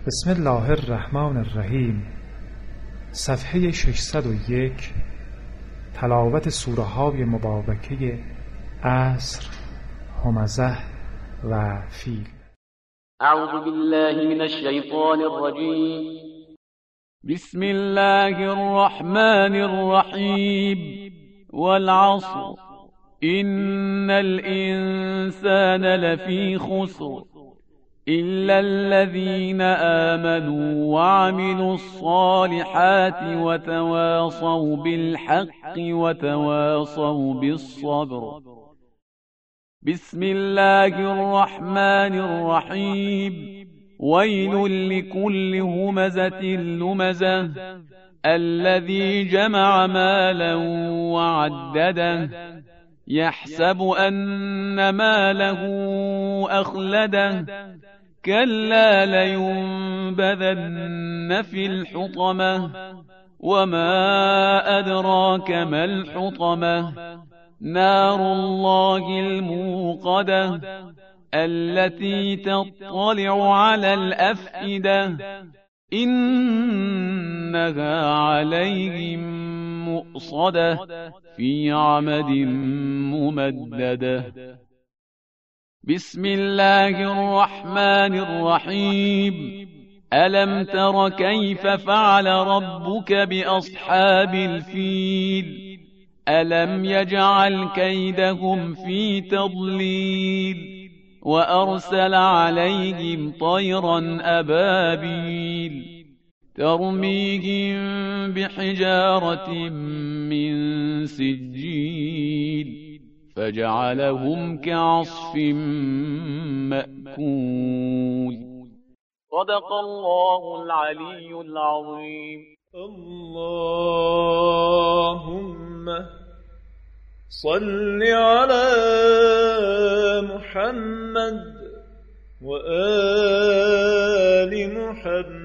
بسم الله الرحمن الرحیم. صفحه 601. تلاوت سوره های مبارکه عصر، همزه و فیل. اعوذ بالله من الشیطان الرجیم. بسم الله الرحمن الرحیم. والعصر إن الإنسان لفي خسر إلا الذين آمنوا وعملوا الصالحات وتواصوا بالحق وتواصوا بالصبر. بسم الله الرحمن الرحيم. ويل لكل همزة لمزة الذي جمع مالا وعدده يحسب أن ماله أخلده كلا لينبذن في الحطمة وما أدراك ما الحطمة نار الله الموقدة التي تطلع على الأفئدة إنها عليهم مؤصدة في عمد ممددة. بسم الله الرحمن الرحيم. ألم تر كيف فعل ربك بأصحاب الفيل ألم يجعل كيدهم في تضليل وأرسل عليهم طيرا أبابيل ترميهم بحجارة من سجيل فجعلهم كعصف مأكول. صدق الله العلي العظيم. اللهم صل على محمد وآل محمد